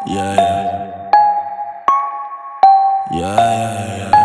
Yeah, yeah. Yeah, yeah, yeah.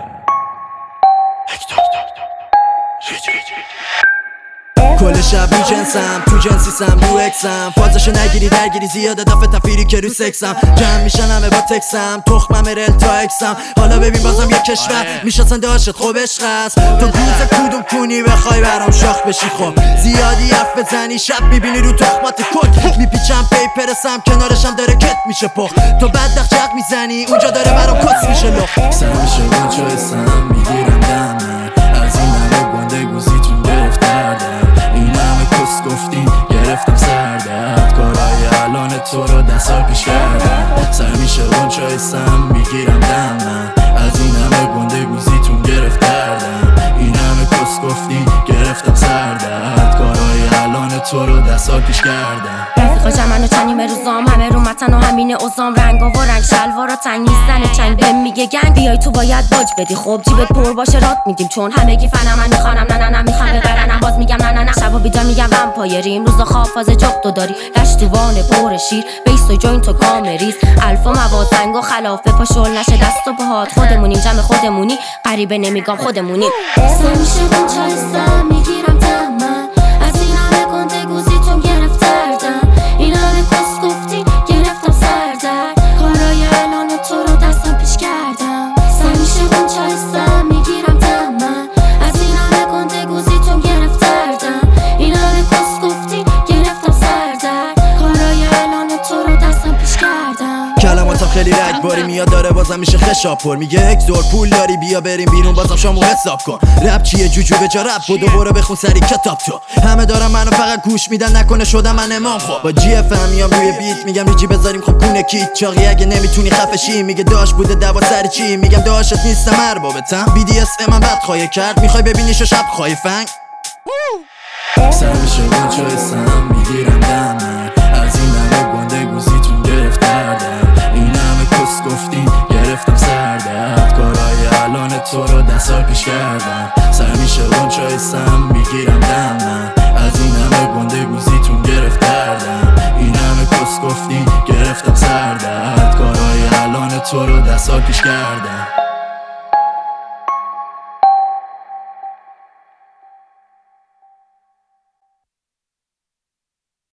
کل شب رو جنسم، تو جنسیسم، رو اکسم. فازشو نگیری درگیری زیاده دافه تفیری که رو سکسم. جمع میشن همه با تکسم، تخمم رل تا اکسم. حالا ببین بازم یک کشور میشناسن داشت خوب عشق است. تو گوز کدوم کنی بخوای برام شاخ بشی. خب زیادی حرف بزنی شب میبینی رو تخمات کک. میپیچم پیپرسم کنارشم داره کت میشه پخ. تو بدبخت جق میزنی اونجا داره برام کس میشه لخ. سر میشه اونجا اسم میگیرم دمه. از این همه گنده گوزیتون گرفت دردم. این همه کس گفتین گرفتم سردرد. کارهای الان تو رو 10 سال پیش کردم. سر میشه اونجا اسم میگیرم دمه. از این همه گنده گوزیتون گرفت دردم. این همه کس گفتین گرفتم سردرد. کارهای الان تو رو 10 سال پیش کردم. رفیقا منو چنیم روزام همه رو متن و همین اوزام. رنگا و رنگ شلوارا تنگ نیستن چنگ بهم میگه گنگ بیای تو باید باج بدی. خب جیبت پر باشه رات میدیم چون همگی فنم. من میخوانم نه نه نه میخوام ببرنم باز میگم نه نه نه. شبا بیدار میگم ومپایریم روزا خواب فاز جغ تو داری. دشتوان پر شیر بیس و جوینت و کامریز. الفا مواد سنگ و خلاف پاشول نشه دست و پاهات. خودمونیم جمع خودمونی غریبه نمیگم خودمونی. سمیشه اون چایستم میگیرم دمم. از این همه گنده گوزیتون گرفت دردم. این همه کس گفتی گرفتم سردرد. کارای الان تو رو دستم پیش کردم. سمیشه اون چایستم میگیرم دمم. از این همه گنده گوزیتون گرفت دردم. این همه کس گفتی گرفتم سردرد. کارای الان تو رو دستم پیش کردم. کلماتم خیلی رگباری میاد داره بازم میشه خشاب پر. میگه اکزور پول داری بیا بریم بیرون بازم شامو حساب کن. رپ چیه جوجو به جا رپ بودو برو بخون سری کتاب تو. همه دارن منو فقط گوش میدن نکنه شدم من امام. خب با جی اف ام میام روی بیت میگم ریجی بذاریم خب کونه کیت. چاقی اگه نمیتونی خفشی میگه داش بوده دوا سر چی. میگم داشت نیستم اربابتم. بی دی اس من بد خواهی کرد میخوای ببینیشو شب خواهی فنگ. سر میشه اونجا اسم میگیرم دمه. از این همه گنده گوزیتون گرفت دردم. این همه کس گفتین گرفتم سردرد. کارهای الان تو رو 10 سال پیش کردم. سر میشه اونجا اسم میگیرم دمه. از این همه گنده گوزیتون گرفت دردم. این همه کس گفتین گرفتم سردرد. کارهای الان تو رو 10 سال پیش کردم.